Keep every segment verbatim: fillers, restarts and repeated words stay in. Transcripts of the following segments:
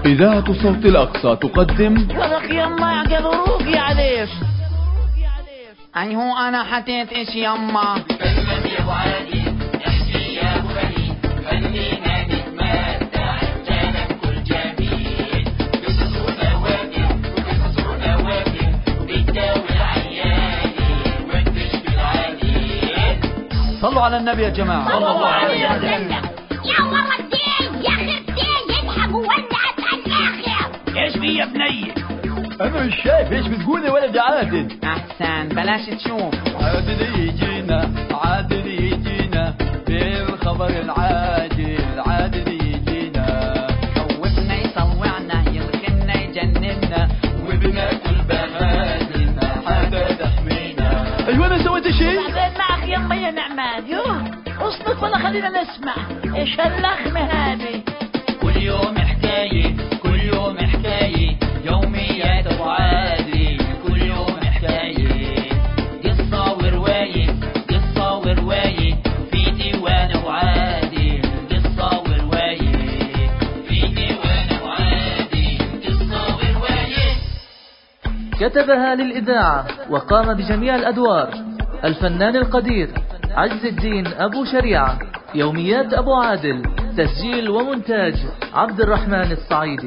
إذاعة صوت الأقصى تقدم يا يما يا قدروك يا عليش. أي هو أنا حتيت إيش يما كلم يا أبو عادي احكي يا أبو غني خلينا نتمتع جانب كل جميل قصص ونواجد وقصص ونواجد بتداوي العياني وتشفي العليل. صلوا على النبي يا جماعة. صلى الله عليه وسلم. يا مرتين يا خرتين يضحك وولعت على الآخر. ايش في يا بني؟ أنا مش شايف إيش بتقول يا ولد عادل. أحسن بلاش تشوف. عادل يجينا عادل يجينا بالخبر العاجل عادل يجينا خوفنا يطوعنا يلخمنا يجننا وبناكل بهادلنا حدا تحمينا. أيوة أنا سويت شيء؟ بعدين معك يما يا نعمان. يوه اصمت ولا خلينا نسمع إيش هاللخمة هذه. كل يوم حكاية كل يوم حكاية يوميات أبو عادل كل يوم حكاية قصة ورواية قصة ورواية في ديوان أبو عادل قصة ورواية في ديوان أبو عادل قصة ورواية. كتبها للإذاعة وقام بجميع الأدوار الفنان القدير عز الدين أبو شريعة. يوميات أبو عادل تسجيل ومونتاج عبد الرحمن الصعيدي.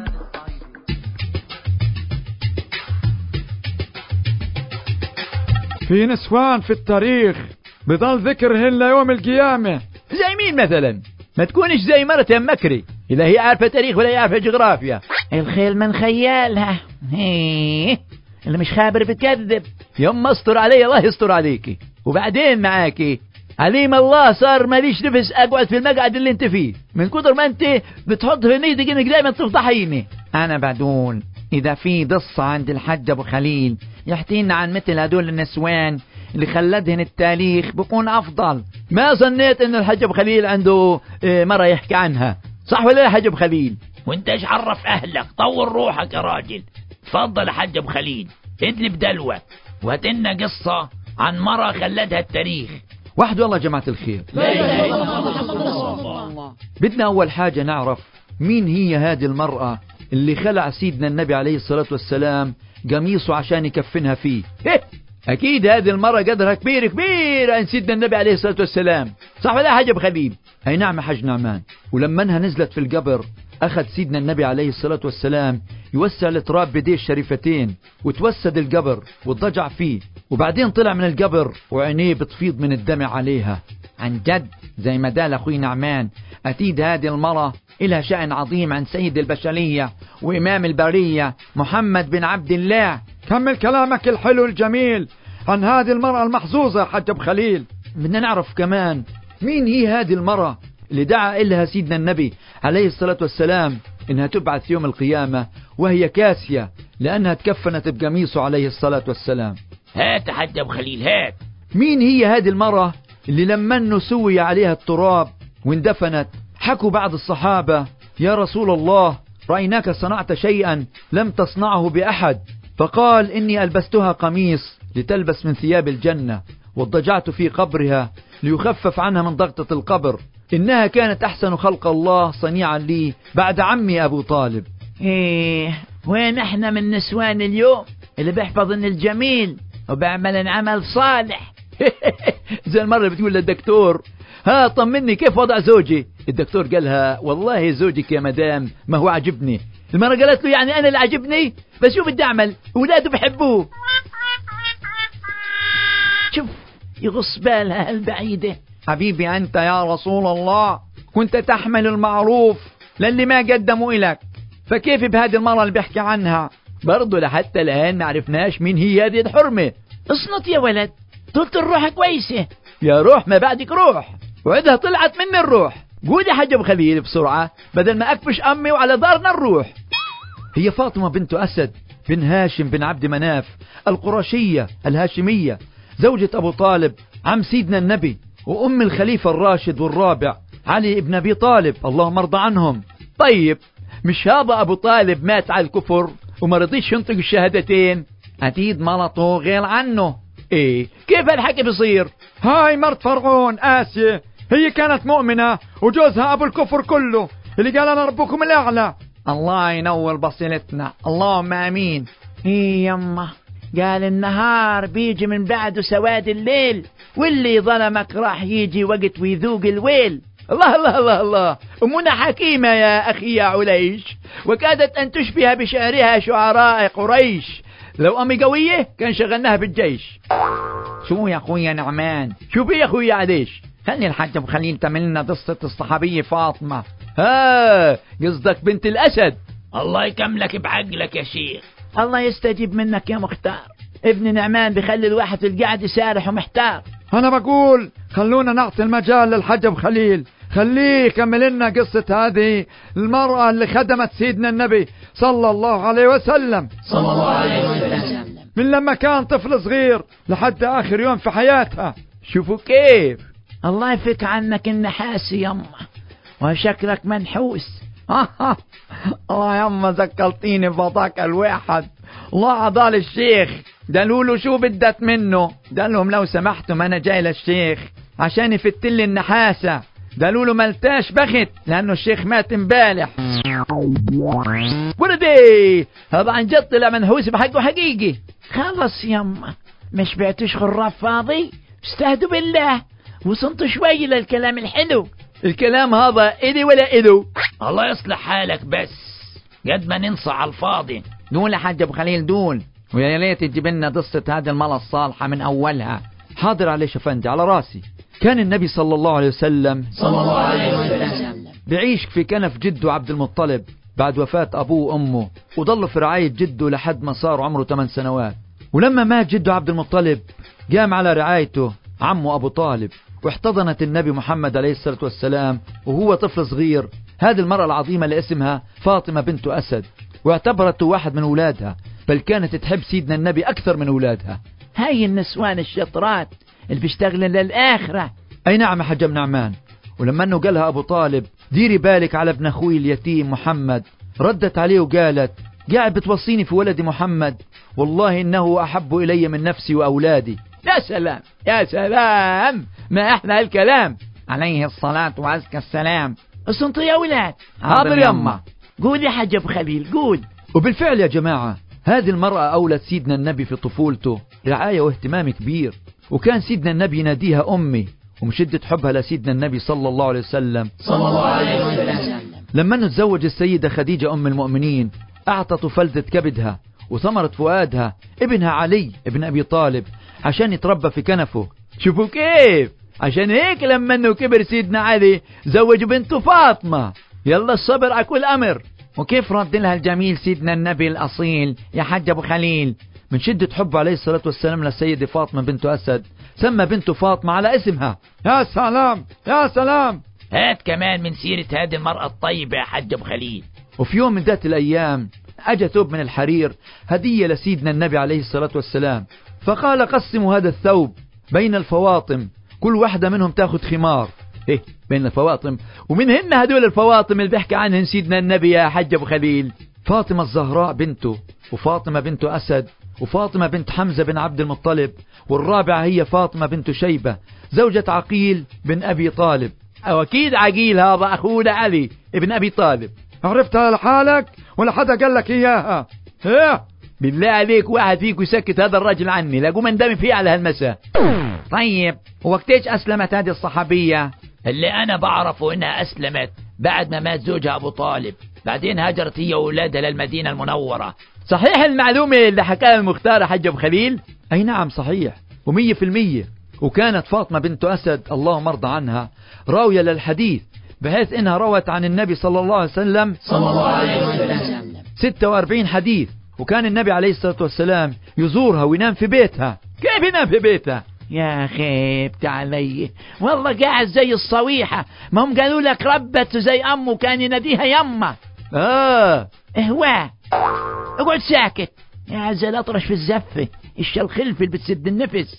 في نسوان في التاريخ بضل ذكرهن ليوم القيامة. زي مين مثلا؟ ما تكونش زي مرت مكري إذا هي عارفة تاريخ ولا هي عارفة جغرافيا. الخيل من خيالها. هيه اللي مش خابر بتكذب. يما استر علي الله يستر عليكي. وبعدين معاكي عليم الله صار ماليش نفس اقعد في المقعد اللي انت فيه من كتر ما انت بتحط في نيتك انك دايما تفضحيني. انا بدون اذا في قصة عند الحج ابو خليل يحكينا عن مثل هدول النسوان اللي خلدهن التاريخ بكون افضل. ما ظنيت انه الحج ابو خليل عنده مرة يحكي عنها، صح ولا يا حج ابو خليل؟ وانت ايش عرف اهلك؟ طور روحك يا راجل. تفضل يا حج ابو خليل ادلب دلوة وهات لنا قصة عن مرة خلدها التاريخ. واحد والله جماعة الخير. لا إله إلا الله. بدنا أول حاجة نعرف مين هي هذه المرأة اللي خلع سيدنا النبي عليه الصلاة والسلام قميصه عشان يكفنها فيه. أكيد هذه المرأة قدرها كبير كبير عن سيدنا النبي عليه الصلاة والسلام، صح ولا حاجة بخليل؟ أي نعم حج نعمان. ولما انها نزلت في القبر أخذ سيدنا النبي عليه الصلاة والسلام يوسع التراب بيديه الشريفتين وتوسد القبر واتضجع فيه، وبعدين طلع من القبر وعينيه بتفيض من الدمع عليها. عن جد زي ما قال أخوي نعمان أكيد هذه المرأة إلها شأن عظيم عن سيد البشرية وإمام البرية محمد بن عبد الله. كمل كلامك الحلو الجميل عن هذه المرأة المحظوظة يا حج أبو خليل. بدنا نعرف كمان مين هي هذه المرأة اللي دعا إلها سيدنا النبي عليه الصلاة والسلام إنها تبعث يوم القيامة وهي كاسية لأنها تكفنت بقميصه عليه الصلاة والسلام. هات حج أبو خليل هات. مين هي هذه المرأة اللي لما انه سوي عليها التراب واندفنت حكوا بعض الصحابة يا رسول الله رأيناك صنعت شيئا لم تصنعه بأحد، فقال إني ألبستها قميص لتلبس من ثياب الجنة واضطجعت في قبرها ليخفف عنها من ضغطة القبر، إنها كانت أحسن خلق الله صنيعا لي بعد عمي أبو طالب. إيه وين احنا من نسوان اليوم اللي بيحفظ ان الجميل وبيعمل عمل صالح. زي المرة بتقول للدكتور ها طمني كيف وضع زوجي، الدكتور قالها والله زوجك يا مدام ما هو عجبني. المرة قالت له يعني أنا اللي عجبني، بس شو بدي أعمل أولاده بحبوه. شوف يغص بالها البعيدة. حبيبي أنت يا رسول الله كنت تحمل المعروف للي ما قدموا إلك، فكيف بهذه المرة اللي بيحكي عنها برضو لحتى الآن ما عرفناش مين هي هذه الحرمة. اصنط يا ولد طلت الروح كويسة. يا روح ما بعدك روح وعدها طلعت مني الروح. قول يا حاج أبو خليل بسرعة بدل ما أكفش أمي وعلى دارنا الروح. هي فاطمة بنت أسد بن هاشم بن عبد مناف القرشية الهاشمية زوجة أبو طالب عم سيدنا النبي وأم الخليفة الراشد والرابع علي ابن أبي طالب اللهم ارضى عنهم. طيب مش هذا أبو طالب مات على الكفر وما رضيش ينطق الشهادتين؟ أكيد مرته غير عنه. إيه كيف الحكي بصير؟ هاي مرت فرعون آسيا هي كانت مؤمنة وجوزها أبو الكفر كله اللي قال أنا ربكم الأعلى. الله ينور بصيرتنا، اللهم امين. ايه يما، قال النهار بيجي من بعده سواد الليل، واللي ظلمك راح يجي وقت ويذوق الويل. الله الله الله الله، أمنا حكيمة يا أخي يا عليش، وكادت أن تشبه بشعرها شعراء قريش. لو أمي قوية كان شغلناها بالجيش. شو يا أخويا نعمان، شو بي يا أخويا عليش؟ خلي الحاج أبو خليل تعمل لنا قصة الصحابية فاطمة. ها قصدك بنت الأسد؟ الله يكملك بعقلك يا شيخ. الله يستجيب منك يا مختار. ابن نعمان بخلي الواحد في القعدة سارح ومحتار. أنا بقول خلونا نعطي المجال للحاج أبو خليل، خليه يكمل لنا قصة هذه المرأة اللي خدمت سيدنا النبي صلى الله عليه وسلم صلى الله عليه وسلم من لما كان طفل صغير لحد آخر يوم في حياتها. شوفوا كيف. الله يفك عنك النحاس يما، وشكلك منحوس. الله يما ذكرتيني بفضاك الواحد. الله عضال الشيخ قالوا له شو بدت منه؟ قال لهم لو سمحتم أنا جاي للشيخ عشان يفتلي النحاسة. قالوا له ملتاش بخت لأنه الشيخ مات امبارح. ولدي هذا عن جد طلع منحوس بحقه حقيقي. خلص يما، مش بعتوش خراب فاضي، استهدوا بالله وصنتوا شوي للكلام الحلو. الكلام هذا إلي ولا إلو؟ الله يصلح حالك، بس قد ما ننصع على الفاضي. دول يا حاج أبو خليل دول، ويا ريت تجيب لنا قصة هذه المرأة الصالحة من أولها. حاضر عليش أفندي، على راسي. كان النبي صلى الله عليه وسلم صلى الله عليه وسلم بعيش في كنف جده عبد المطلب بعد وفاة أبوه وأمه، وضل في رعاية جده لحد ما صار عمره ثمان سنوات. ولما مات جده عبد المطلب قام على رعايته عمه أبو طالب، واحتضنت النبي محمد عليه الصلاة والسلام وهو طفل صغير هذه المرأة العظيمة اللي اسمها فاطمة بنت أسد، واعتبرته واحد من أولادها، بل كانت تحب سيدنا النبي أكثر من أولادها. هاي النسوان الشطرات اللي بيشتغلن للآخرة. أي نعم يا حجم نعمان. ولما أنه قالها أبو طالب ديري بالك على ابن أخوي اليتيم محمد، ردت عليه وقالت قاعد بتوصيني في ولدي محمد، والله إنه أحب إلي من نفسي وأولادي. يا سلام يا سلام، ما أحلى الكلام. عليه الصلاة وأزكى السلام. بس انتوا يا أولاد. حاضر يما. قول يا حاج أبو خليل قول. وبالفعل يا جماعة هذه المرأة أولت سيدنا النبي في طفولته رعاية واهتمام كبير، وكان سيدنا النبي يناديها أمي، ومن شدة حبها لسيدنا النبي صلى الله عليه وسلم صلى الله عليه وسلم لما انه تزوج السيدة خديجة أم المؤمنين أعطته فلذة كبدها وثمرة فؤادها ابنها علي ابن أبي طالب عشان يتربى في كنفه. شوفوا كيف، عشان هيك لما انه كبر سيدنا علي زوج بنته فاطمة. يلا الصبر على كل أمر. وكيف رد لها الجميل سيدنا النبي الأصيل يا حاج أبو خليل؟ من شدة حب عليه الصلاة والسلام للسيدة فاطمة بنت أسد سمى بنته فاطمة على اسمها. يا سلام يا سلام. هات كمان من سيرة هذه المرأة الطيبة يا حاج أبو خليل. وفي يوم من ذات الأيام أجى ثوب من الحرير هدية لسيدنا النبي عليه الصلاة والسلام، فقال قسموا هذا الثوب بين الفواطم، كل واحدة منهم تاخذ خمار. إيه بين الفواطم؟ ومن هن هدول الفواطم اللي بيحكي عنهن سيدنا النبي يا حج أبو خليل؟ فاطمة الزهراء بنته، وفاطمة بنت أسد، وفاطمة بنت حمزة بن عبد المطلب، والرابعة هي فاطمة بنت شيبة زوجة عقيل بن أبي طالب. أو أكيد عقيل هذا أخونا علي ابن أبي طالب. عرفتها لحالك ولا حدا قال لك إياها؟ إيه بالله عليك واحد فيكم يسكت هذا الرجل عني، لا قوم اندمي فيه على هالمساء. طيب وقتيش أسلمت هذه الصحابية؟ اللي أنا بعرفه إنها أسلمت بعد ما مات زوجها أبو طالب، بعدين هاجرت هي وأولادها للمدينة المنورة. صحيح المعلومة اللي حكاها المختار حج أبو خليل؟ أي نعم صحيح ومية في المية. وكانت فاطمة بنت أسد الله مرضى عنها راوية للحديث، بحيث إنها روت عن النبي صلى الله عليه وسلم صلى الله عليه وسلم ستة وأربعين حديث، وكان النبي عليه الصلاة والسلام يزورها وينام في بيتها. كيف ينام في بيتها؟ يا خيبت علي والله، قاعد زي الصويحة. ما هم قالوا لك ربت زي أمه كان يناديها يمه. آه إهواء. اقعد ساكت يا عزل، أطرش في الزفة الشلخلف اللي بتسد النفس.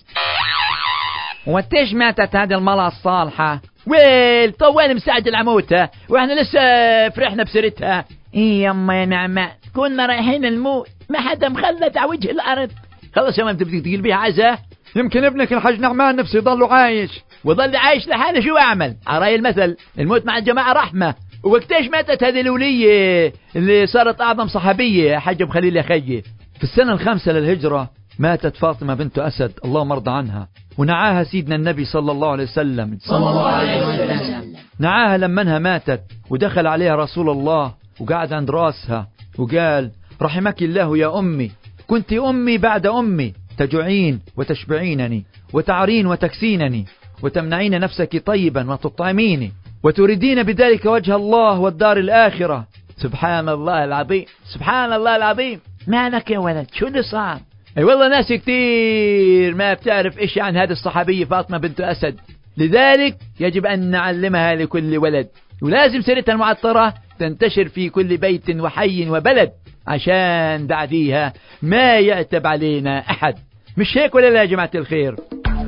وتيش ماتت هذه المرأة الصالحة؟ ويل طوال مستعجل عموتها واحنا لسه فرحنا بسيرتها. ايه يما يا نعمة، كنا رايحين الموت، ما حدا مخلت على وجه الأرض. خلص يا ما انت بدك تقول بيها عزة. يمكن ابنك الحاج نعمان نفسه يضل عايش. وضل عايش لحاله، شو اعمل؟ عراي المثل الموت مع الجماعة رحمة. وقتاش ماتت هذه الولية اللي صارت أعظم صحابية حج أبو خليل يا خيي؟ في السنة الخامسة للهجرة ماتت فاطمة بنت أسد اللهم ارضى عنها، ونعاها سيدنا النبي صلى الله عليه وسلم صلى الله عليه وسلم. نعاها لما انها ماتت، ودخل عليها رسول الله وقعد عند راسها وقال: رحمك الله يا أمي، كنت أمي بعد أمي، تجوعين وتشبعينني وتعرين وتكسينني وتمنعين نفسك طيبا وتطعميني وتريدين بذلك وجه الله والدار الآخرة. سبحان الله العظيم، سبحان الله العظيم. مالك يا ولد، شو اللي صار؟ اي والله ناس كتير ما بتعرف إشي عن هذه الصحابية فاطمة بنت أسد، لذلك يجب أن نعلمها لكل ولد، ولازم سيرتها المعطرة تنتشر في كل بيت وحي وبلد عشان بعديها ما يعتب علينا أحد. مش هيك ولا لا يا جماعة الخير؟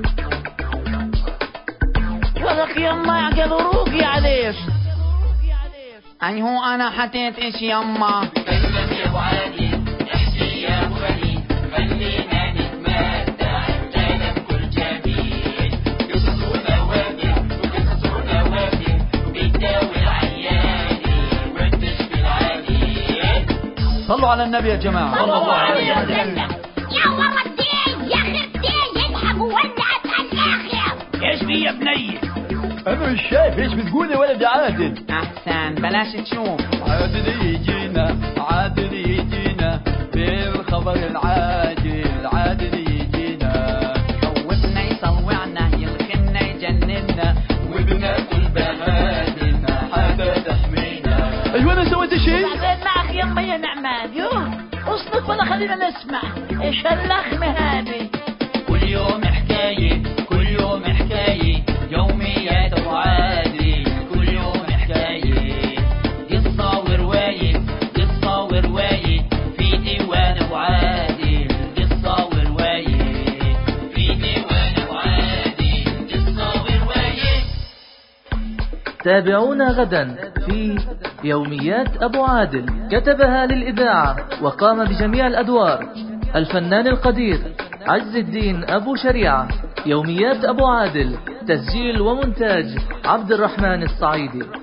ولك يما يعقل روقي عليك. أي هو أنا حطيت إيش يما؟ كلم يا ابو علي، احكي يا ابو علي، خلينا نتمتع العالم كل جميل، قصصنا واجب وقصصنا واجب، بتداوي العياني وتشفي العليل. صلوا على النبي يا جماعة. صلى الله عليه وسلم. يا ورا الدين يا خرتين يذهب وولعت الآخر. ايش في يا بني؟ أنا مش شايف إيش بتقول يا ولد يا عادل. أحسن بلاش تشوف. عادل يجينا، عادل يجينا بالخبر العاجل، عادل يجينا خوفنا يصوعنا يلخنا يجننا وبناكل بهادنا حاجة تحمينا. أيوة أنا سويت شيء؟ بعدين معك يما يا نعمان. يوه اصلك ولا خلينا نسمع إيش هاللخمة هذه. كل يوم حكاية، كل يوم حكاية، يوميات أبو عادل، كل يوم حكاية، قصة ورواية، قصة ورواية، في ديوان أبو عادل، قصة ورواية، في ديوان أبو عادل، قصة ورواية. تابعونا غدا في يوميات أبو عادل، كتبها للإذاعة وقام بجميع الأدوار الفنان القدير عز الدين أبو شريعة. يوميات أبو عادل، تسجيل ومونتاج عبد الرحمن الصعيدي.